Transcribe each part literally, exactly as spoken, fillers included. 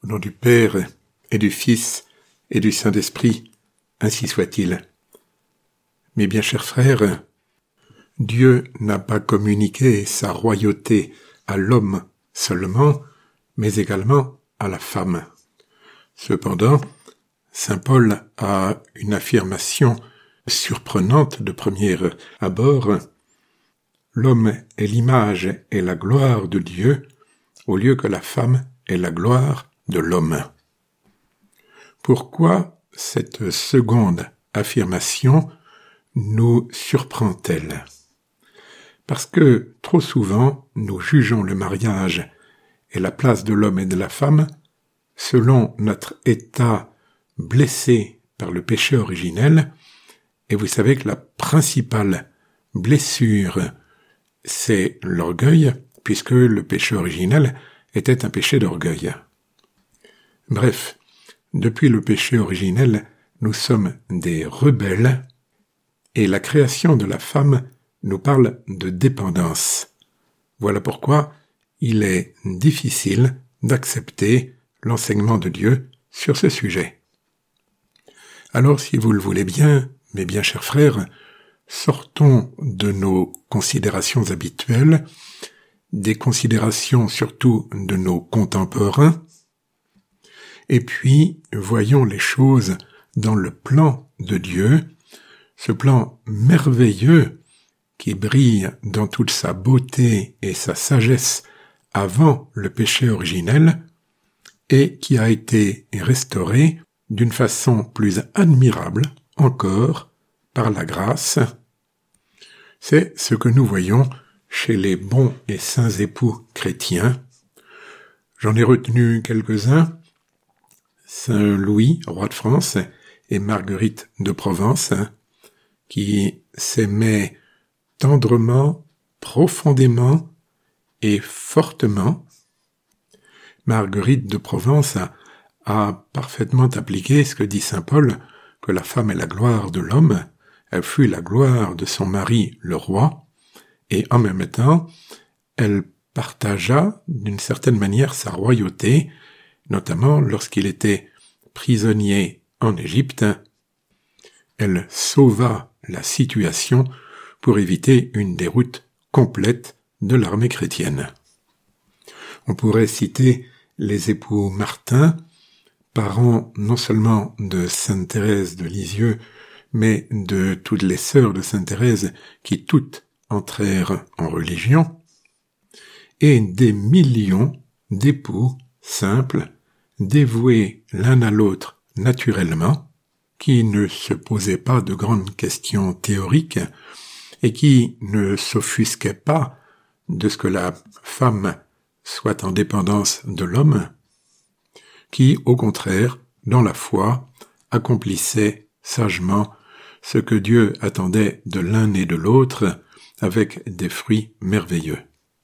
Au nom du Père et du Fils et du Saint-Esprit, ainsi soit-il. Mes bien chers frères, Dieu n'a pas communiqué sa royauté à l'homme seulement, mais également à la femme. Cependant, saint Paul a une affirmation surprenante de premier abord. L'homme est l'image et la gloire de Dieu, au lieu que la femme est la gloire de l'homme. Pourquoi cette seconde affirmation nous surprend-elle ? Parce que trop souvent, nous jugeons le mariage et la place de l'homme et de la femme selon notre état blessé par le péché originel, et vous savez que la principale blessure, c'est l'orgueil, puisque le péché originel était un péché d'orgueil. Bref, depuis le péché originel, nous sommes des rebelles, et la création de la femme nous parle de dépendance. Voilà pourquoi il est difficile d'accepter l'enseignement de Dieu sur ce sujet. Alors, si vous le voulez bien, mes bien chers frères, sortons de nos considérations habituelles, des considérations surtout de nos contemporains, et puis voyons les choses dans le plan de Dieu, ce plan merveilleux qui brille dans toute sa beauté et sa sagesse avant le péché originel, et qui a été restauré d'une façon plus admirable encore par la grâce. C'est ce que nous voyons chez les bons et saints époux chrétiens. J'en ai retenu quelques-uns, Saint Louis, roi de France, et Marguerite de Provence, qui s'aimaient tendrement, profondément et fortement. Marguerite de Provence a, a parfaitement appliqué ce que dit saint Paul, que la femme est la gloire de l'homme, elle fut la gloire de son mari le roi, et en même temps, elle partagea d'une certaine manière sa royauté, notamment lorsqu'il était prisonnier en Égypte. Elle sauva la situation pour éviter une déroute complète de l'armée chrétienne. On pourrait citer les époux Martin, parents non seulement de sainte Thérèse de Lisieux, mais de toutes les sœurs de sainte Thérèse qui toutes entrèrent en religion, et des millions d'époux simples, dévoués l'un à l'autre naturellement, qui ne se posaient pas de grandes questions théoriques et qui ne s'offusquaient pas de ce que la femme soit en dépendance de l'homme, qui, au contraire, dans la foi, accomplissaient sagement ce que Dieu attendait de l'un et de l'autre avec des fruits merveilleux.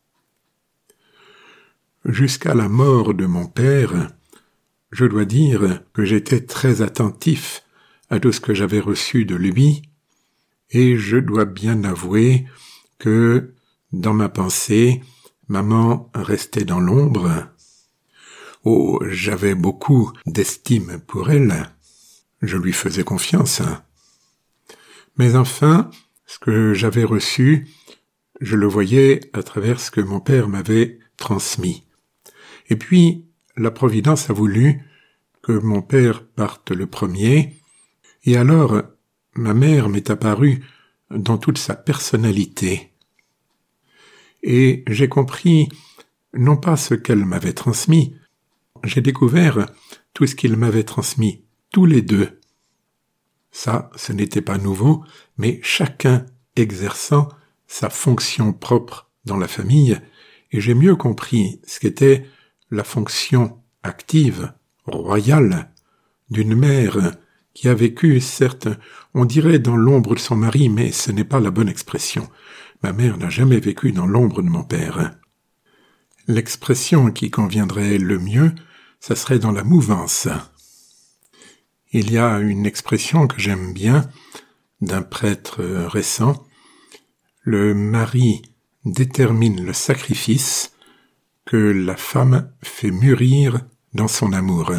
Jusqu'à la mort de mon père, je dois dire que j'étais très attentif à tout ce que j'avais reçu de lui, et je dois bien avouer que, dans ma pensée, maman restait dans l'ombre. Oh, j'avais beaucoup d'estime pour elle, je lui faisais confiance. Mais enfin, ce que j'avais reçu, je le voyais à travers ce que mon père m'avait transmis. Et puis, la Providence a voulu que mon père parte le premier, et alors ma mère m'est apparue dans toute sa personnalité. Et j'ai compris, non pas ce qu'elle m'avait transmis, j'ai découvert tout ce qu'ils m'avaient transmis, tous les deux. Ça, ce n'était pas nouveau, mais chacun exerçant sa fonction propre dans la famille, et j'ai mieux compris ce qu'était la fonction active, royale, d'une mère qui a vécu, certes, on dirait dans l'ombre de son mari, mais ce n'est pas la bonne expression. Ma mère n'a jamais vécu dans l'ombre de mon père. L'expression qui conviendrait le mieux, ça serait dans la mouvance. Il y a une expression que j'aime bien d'un prêtre récent. Le mari détermine le sacrifice que la femme fait mûrir dans son amour.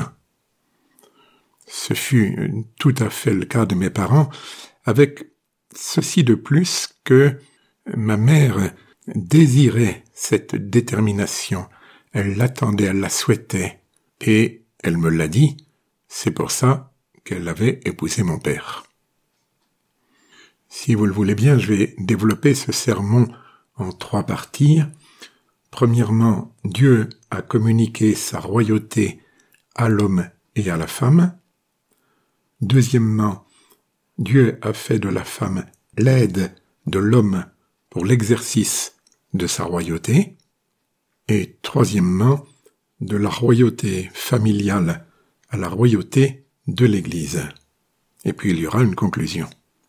Ce fut tout à fait le cas de mes parents, avec ceci de plus que ma mère désirait cette détermination. Elle l'attendait, elle la souhaitait, et elle me l'a dit, c'est pour ça qu'elle avait épousé mon père. Si vous le voulez bien, je vais développer ce sermon en trois parties. Premièrement, Dieu a communiqué sa royauté à l'homme et à la femme. Deuxièmement, Dieu a fait de la femme l'aide de l'homme pour l'exercice de sa royauté. Et troisièmement, de la royauté familiale à la royauté de l'Église. Et puis il y aura une conclusion.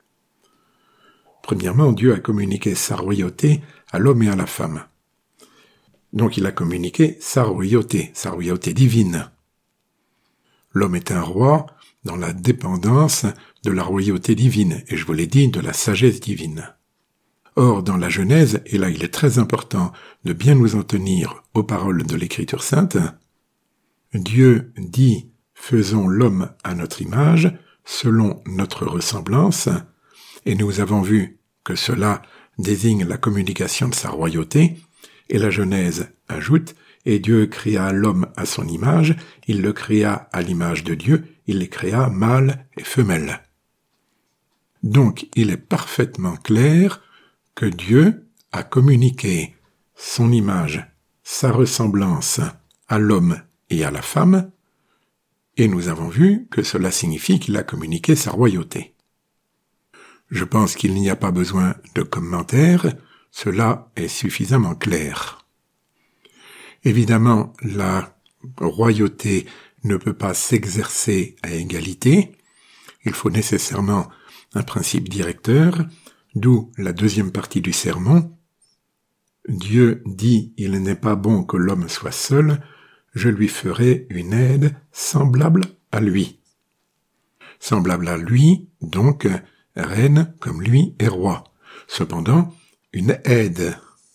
Premièrement, Dieu a communiqué sa royauté à l'homme et à la femme. Donc il a communiqué sa royauté, sa royauté divine. L'homme est un roi dans la dépendance de la royauté divine, et je vous l'ai dit, de la sagesse divine. Or, dans la Genèse, et là il est très important de bien nous en tenir aux paroles de l'Écriture sainte, Dieu dit « Faisons l'homme à notre image, selon notre ressemblance », et nous avons vu que cela désigne la communication de sa royauté, et la Genèse ajoute « Et Dieu créa l'homme à son image, il le créa à l'image de Dieu, il les créa mâle et femelle. » Donc il est parfaitement clair que Dieu a communiqué son image, sa ressemblance à l'homme et à la femme, et nous avons vu que cela signifie qu'il a communiqué sa royauté. Je pense qu'il n'y a pas besoin de commentaires, cela est suffisamment clair. Évidemment, la royauté ne peut pas s'exercer à égalité, il faut nécessairement un principe directeur, d'où la deuxième partie du sermon. Dieu dit « Il n'est pas bon que l'homme soit seul, je lui ferai une aide semblable à lui. » Semblable à lui, donc, reine comme lui est roi. Cependant, une aide.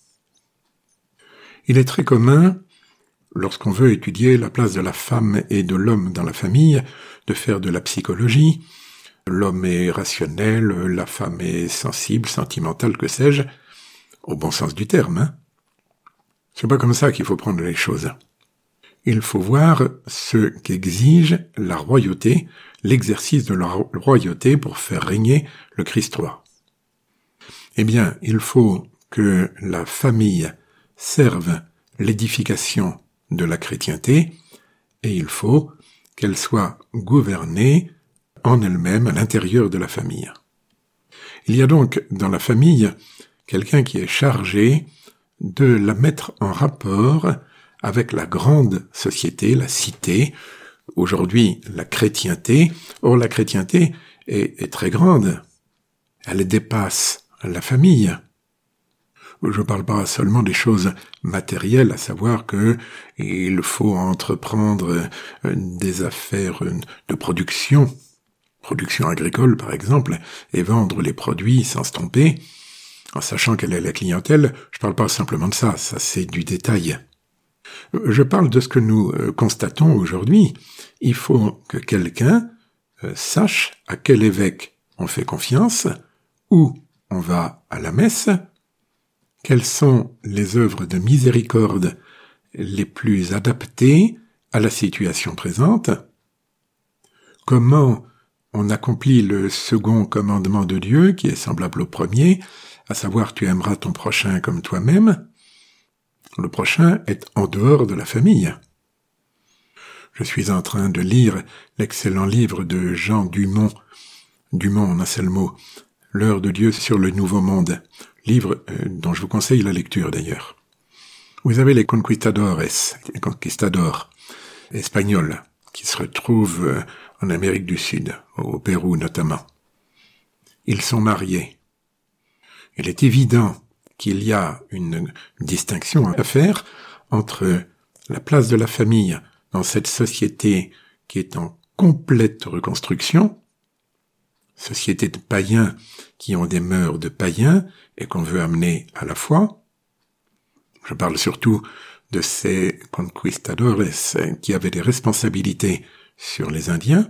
Il est très commun, lorsqu'on veut étudier la place de la femme et de l'homme dans la famille, de faire de la psychologie. L'homme est rationnel, la femme est sensible, sentimentale, que sais-je, au bon sens du terme. Hein. C'est pas comme ça qu'il faut prendre les choses. Il faut voir ce qu'exige la royauté, l'exercice de la royauté pour faire régner le Christ roi. Eh bien, il faut que la famille serve l'édification de la chrétienté, et il faut qu'elle soit gouvernée en elle-même à l'intérieur de la famille. Il y a donc dans la famille quelqu'un qui est chargé de la mettre en rapport avec la grande société, la cité, aujourd'hui la chrétienté. Or la chrétienté est, est très grande, elle dépasse la famille. Je ne parle pas seulement des choses matérielles, à savoir que il faut entreprendre des affaires de production, production agricole par exemple, et vendre les produits sans se tromper, en sachant quelle est la clientèle. Je ne parle pas simplement de ça, ça c'est du détail. Je parle de ce que nous constatons aujourd'hui. Il faut que quelqu'un sache à quel évêque on fait confiance, où on va à la messe, quelles sont les œuvres de miséricorde les plus adaptées à la situation présente, comment on accomplit le second commandement de Dieu, qui est semblable au premier, à savoir tu aimeras ton prochain comme toi-même. Le prochain est en dehors de la famille. Je suis en train de lire l'excellent livre de Jean Dumont, Dumont en un seul mot, L'heure de Dieu sur le Nouveau Monde, livre euh, dont je vous conseille la lecture d'ailleurs. Vous avez les conquistadores, les conquistadors espagnols, qui se retrouvent euh, en Amérique du Sud, au Pérou notamment. Ils sont mariés. Il est évident qu'il y a une distinction à faire entre la place de la famille dans cette société qui est en complète reconstruction, société de païens qui ont des mœurs de païens et qu'on veut amener à la foi. Je parle surtout de ces conquistadores qui avaient des responsabilités sur les Indiens,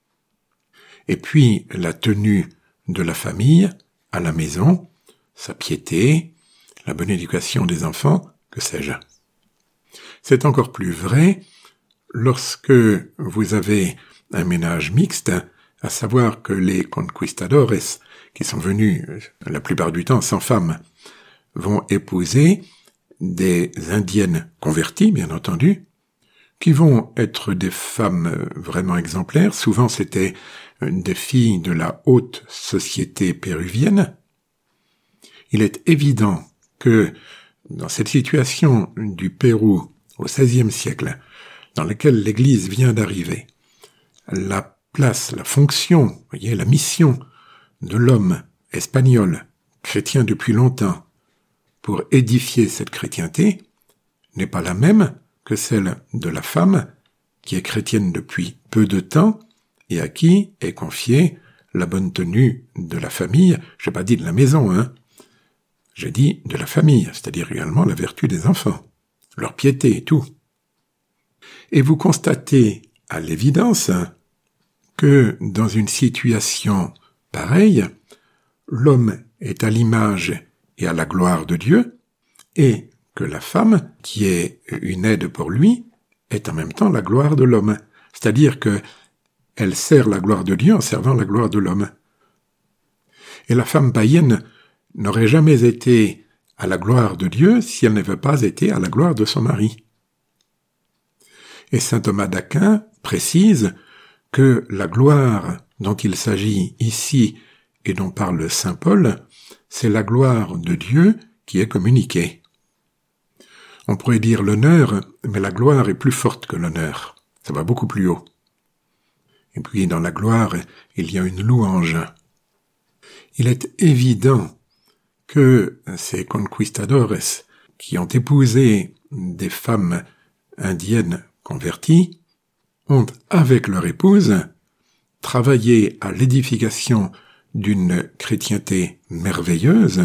et puis la tenue de la famille à la maison, sa piété, la bonne éducation des enfants, que sais-je. C'est encore plus vrai lorsque vous avez un ménage mixte, à savoir que les conquistadores, qui sont venus la plupart du temps sans femme, vont épouser des indiennes converties, bien entendu, qui vont être des femmes vraiment exemplaires. Souvent, c'était des filles de la haute société péruvienne. Il est évident que dans cette situation du Pérou au seizième siècle, dans laquelle l'Église vient d'arriver, la place, la fonction, vous voyez, la mission de l'homme espagnol, chrétien depuis longtemps, pour édifier cette chrétienté, n'est pas la même que celle de la femme, qui est chrétienne depuis peu de temps, et à qui est confiée la bonne tenue de la famille. Je n'ai pas dit de la maison, hein. J'ai dit de la famille, c'est-à-dire également la vertu des enfants, leur piété et tout. Et vous constatez à l'évidence que dans une situation pareille, l'homme est à l'image et à la gloire de Dieu, et que la femme, qui est une aide pour lui, est en même temps la gloire de l'homme. C'est-à-dire que elle sert la gloire de Dieu en servant la gloire de l'homme. Et la femme païenne n'aurait jamais été à la gloire de Dieu si elle n'avait pas été à la gloire de son mari. Et saint Thomas d'Aquin précise que la gloire dont il s'agit ici et dont parle saint Paul, c'est la gloire de Dieu qui est communiquée. On pourrait dire l'honneur, mais la gloire est plus forte que l'honneur. Ça va beaucoup plus haut. Et puis dans la gloire, il y a une louange. Il est évident que ces conquistadores qui ont épousé des femmes indiennes converties ont, avec leur épouse, travaillé à l'édification d'une chrétienté merveilleuse,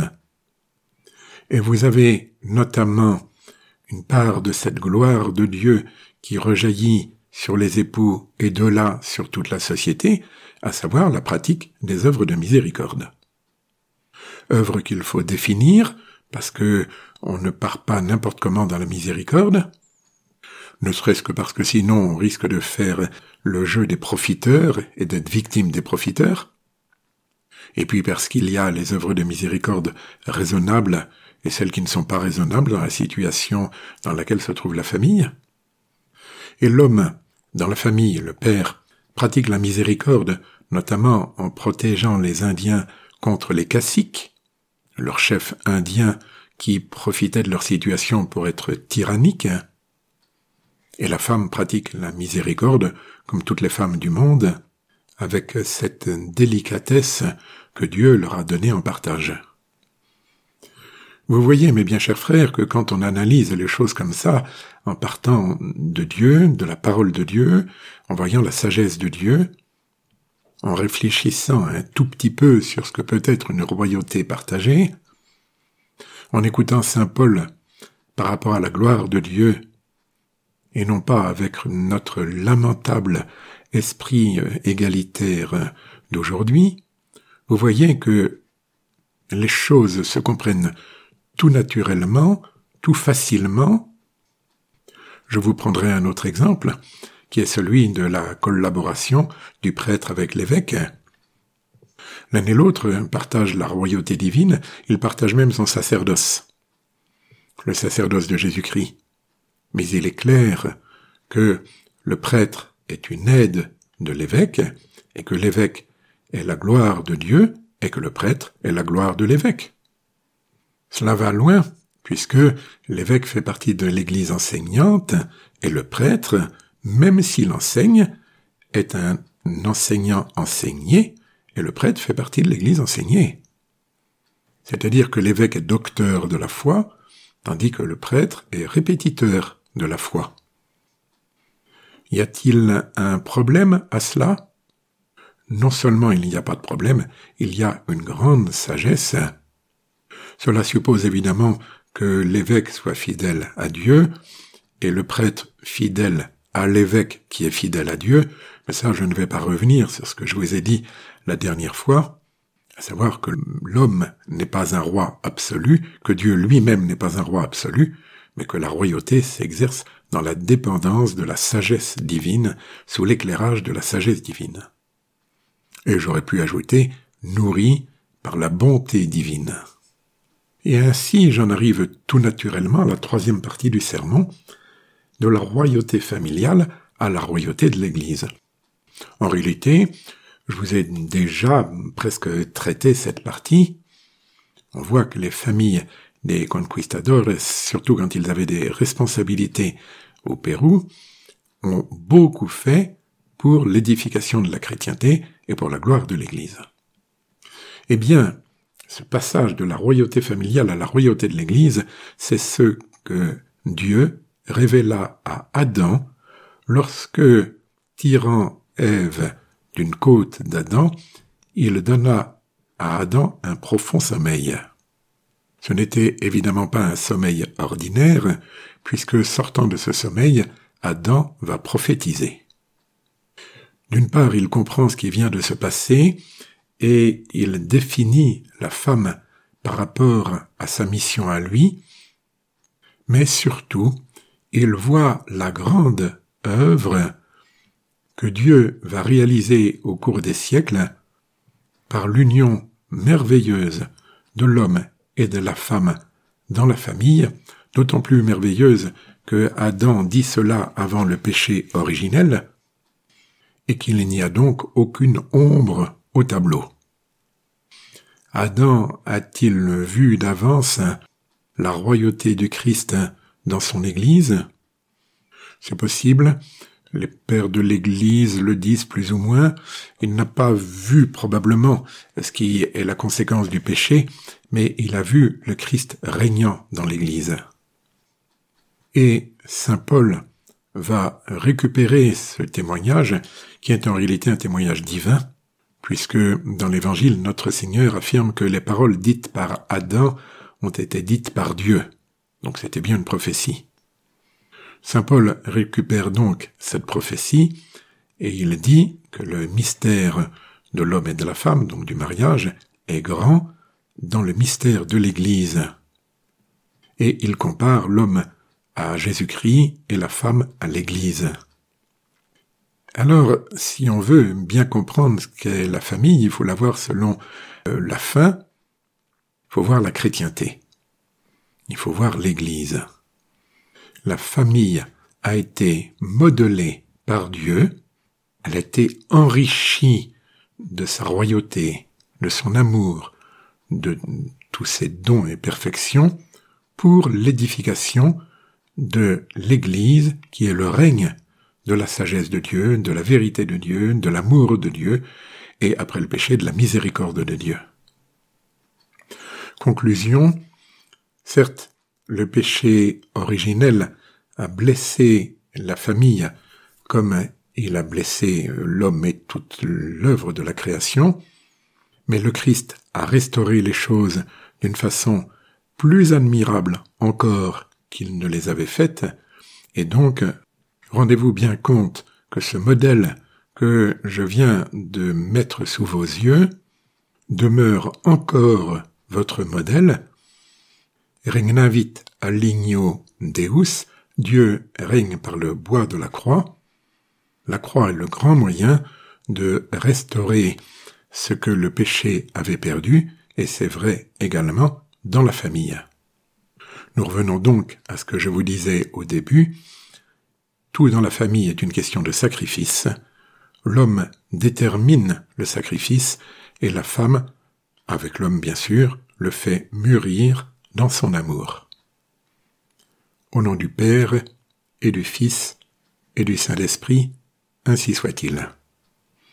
et vous avez notamment une part de cette gloire de Dieu qui rejaillit sur les époux et de là sur toute la société, à savoir la pratique des œuvres de miséricorde. Œuvres qu'il faut définir, parce que on ne part pas n'importe comment dans la miséricorde, ne serait-ce que parce que sinon on risque de faire le jeu des profiteurs et d'être victime des profiteurs, et puis parce qu'il y a les œuvres de miséricorde raisonnables et celles qui ne sont pas raisonnables dans la situation dans laquelle se trouve la famille. Et l'homme, dans la famille, le père, pratique la miséricorde, notamment en protégeant les Indiens contre les caciques, leurs chefs indiens qui profitaient de leur situation pour être tyranniques. Et la femme pratique la miséricorde, comme toutes les femmes du monde, avec cette délicatesse que Dieu leur a donnée en partage. Vous voyez, mes bien chers frères, que quand on analyse les choses comme ça, en partant de Dieu, de la parole de Dieu, en voyant la sagesse de Dieu, en réfléchissant un tout petit peu sur ce que peut être une royauté partagée, en écoutant saint Paul par rapport à la gloire de Dieu, et non pas avec notre lamentable esprit égalitaire d'aujourd'hui, vous voyez que les choses se comprennent tout naturellement, tout facilement. Je vous prendrai un autre exemple, qui est celui de la collaboration du prêtre avec l'évêque. L'un et l'autre partagent la royauté divine, ils partagent même son sacerdoce, le sacerdoce de Jésus-Christ. Mais il est clair que le prêtre est une aide de l'évêque, et que l'évêque est la gloire de Dieu, et que le prêtre est la gloire de l'évêque. Cela va loin, puisque l'évêque fait partie de l'Église enseignante, et le prêtre, même s'il enseigne, est un enseignant enseigné, et le prêtre fait partie de l'Église enseignée. C'est-à-dire que l'évêque est docteur de la foi, tandis que le prêtre est répétiteur de la foi. Y a-t-il un problème à cela ? Non seulement il n'y a pas de problème, il y a une grande sagesse. Cela suppose évidemment que l'évêque soit fidèle à Dieu et le prêtre fidèle à l'évêque qui est fidèle à Dieu, mais ça je ne vais pas revenir sur ce que je vous ai dit la dernière fois, à savoir que l'homme n'est pas un roi absolu, que Dieu lui-même n'est pas un roi absolu, mais que la royauté s'exerce dans la dépendance de la sagesse divine, sous l'éclairage de la sagesse divine. Et j'aurais pu ajouter, nourri par la bonté divine. Et ainsi j'en arrive tout naturellement à la troisième partie du sermon, de la royauté familiale à la royauté de l'Église. En réalité, je vous ai déjà presque traité cette partie. On voit que les familles des conquistadors, surtout quand ils avaient des responsabilités au Pérou, ont beaucoup fait pour l'édification de la chrétienté et pour la gloire de l'Église. Eh bien, ce passage de la royauté familiale à la royauté de l'Église, c'est ce que Dieu révéla à Adam lorsque, tirant Ève d'une côte d'Adam, il donna à Adam un profond sommeil. Ce n'était évidemment pas un sommeil ordinaire, puisque sortant de ce sommeil, Adam va prophétiser. D'une part, il comprend ce qui vient de se passer, et il définit la femme par rapport à sa mission à lui, mais surtout, il voit la grande œuvre que Dieu va réaliser au cours des siècles par l'union merveilleuse de l'homme et de la femme dans la famille, d'autant plus merveilleuse que Adam dit cela avant le péché originel, et qu'il n'y a donc aucune ombre au tableau. Adam a-t-il vu d'avance la royauté du Christ dans son Église? C'est possible, les pères de l'Église le disent plus ou moins, il n'a pas vu probablement ce qui est la conséquence du péché, mais il a vu le Christ régnant dans l'Église. Et saint Paul va récupérer ce témoignage, qui est en réalité un témoignage divin, puisque dans l'Évangile, notre Seigneur affirme que les paroles dites par Adam ont été dites par Dieu. Donc c'était bien une prophétie. Saint Paul récupère donc cette prophétie, et il dit que le mystère de l'homme et de la femme, donc du mariage, est grand dans le mystère de l'Église. Et il compare l'homme à Jésus-Christ et la femme à l'Église. Alors, si on veut bien comprendre ce qu'est la famille, il faut la voir selon euh, la fin, il faut voir la chrétienté, il faut voir l'Église. La famille a été modelée par Dieu, elle a été enrichie de sa royauté, de son amour, de tous ses dons et perfections, pour l'édification de l'Église qui est le règne de la sagesse de Dieu, de la vérité de Dieu, de l'amour de Dieu, et après le péché, de la miséricorde de Dieu. Conclusion, certes, le péché originel a blessé la famille comme il a blessé l'homme et toute l'œuvre de la création, mais le Christ a restauré les choses d'une façon plus admirable encore qu'il ne les avait faites, et donc, rendez-vous bien compte que ce modèle que je viens de mettre sous vos yeux demeure encore votre modèle. Regnavit a ligno Deus, Dieu règne par le bois de la croix. La croix est le grand moyen de restaurer ce que le péché avait perdu, et c'est vrai également dans la famille. Nous revenons donc à ce que je vous disais au début. Tout dans la famille est une question de sacrifice. L'homme détermine le sacrifice et la femme, avec l'homme bien sûr, le fait mûrir dans son amour. Au nom du Père et du Fils et du Saint-Esprit, ainsi soit-il.